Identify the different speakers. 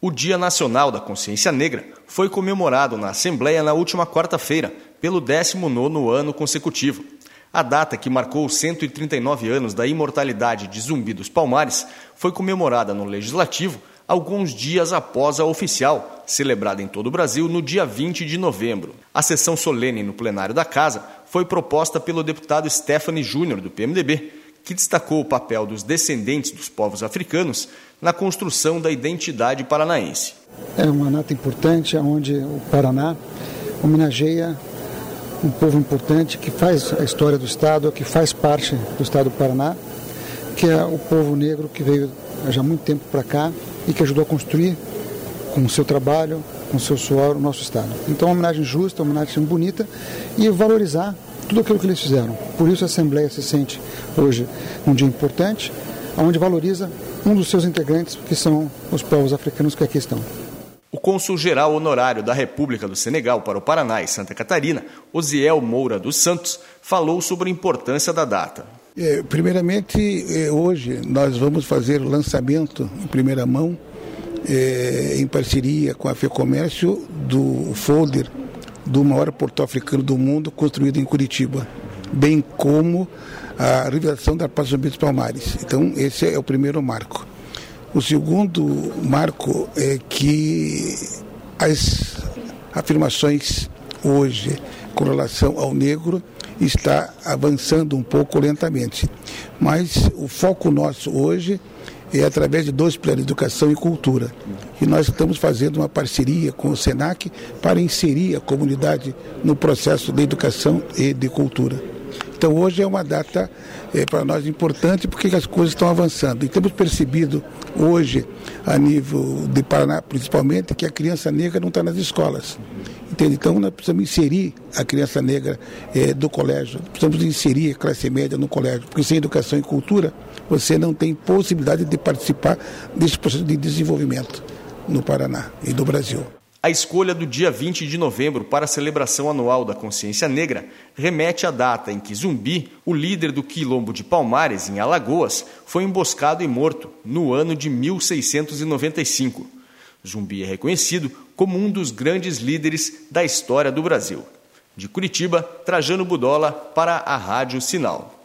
Speaker 1: O Dia Nacional da Consciência Negra foi comemorado na Assembleia na última quarta-feira, pelo 19º ano consecutivo. A data, que marcou os 139 anos da imortalidade de Zumbi dos Palmares, foi comemorada no Legislativo alguns dias após a oficial, celebrada em todo o Brasil no dia 20 de novembro. A sessão solene no plenário da Casa foi proposta pelo deputado Stephanie Júnior, do PMDB, que destacou o papel dos descendentes dos povos africanos na construção da identidade paranaense.
Speaker 2: É uma data importante onde o Paraná homenageia um povo importante que faz a história do Estado, que faz parte do Estado do Paraná, que é o povo negro que veio há já muito tempo para cá e que ajudou a construir com o seu trabalho, com o seu suor, o nosso Estado. Então, uma homenagem justa, uma homenagem bonita e valorizar tudo aquilo que eles fizeram. Por isso a Assembleia se sente hoje um dia importante, onde valoriza um dos seus integrantes, que são os povos africanos que aqui estão.
Speaker 1: O cônsul-geral honorário da República do Senegal para o Paraná e Santa Catarina, Osiel Moura dos Santos, falou sobre a importância da data.
Speaker 3: Primeiramente, hoje nós vamos fazer o lançamento em primeira mão, em parceria com a FEComércio, do folder do maior porto africano do mundo, construído em Curitiba, bem como a revelação da Praça Zumbi dos Palmares. Então, esse é o primeiro marco. O segundo marco é que as afirmações hoje com relação ao negro está avançando um pouco lentamente. Mas o foco nosso hoje é através de dois pilares, educação e cultura. E nós estamos fazendo uma parceria com o SENAC para inserir a comunidade no processo de educação e de cultura. Então hoje é uma data para nós importante porque as coisas estão avançando. E temos percebido hoje, a nível de Paraná principalmente, que a criança negra não está nas escolas. Entende? Então nós precisamos inserir a criança negra do colégio, precisamos inserir a classe média no colégio, porque sem educação e cultura você não tem possibilidade de participar desse processo de desenvolvimento no Paraná e no Brasil.
Speaker 1: A escolha do dia 20 de novembro para a celebração anual da Consciência Negra remete à data em que Zumbi, o líder do Quilombo de Palmares, em Alagoas, foi emboscado e morto no ano de 1695. Zumbi é reconhecido como um dos grandes líderes da história do Brasil. De Curitiba, Trajano Budola para a Rádio Sinal.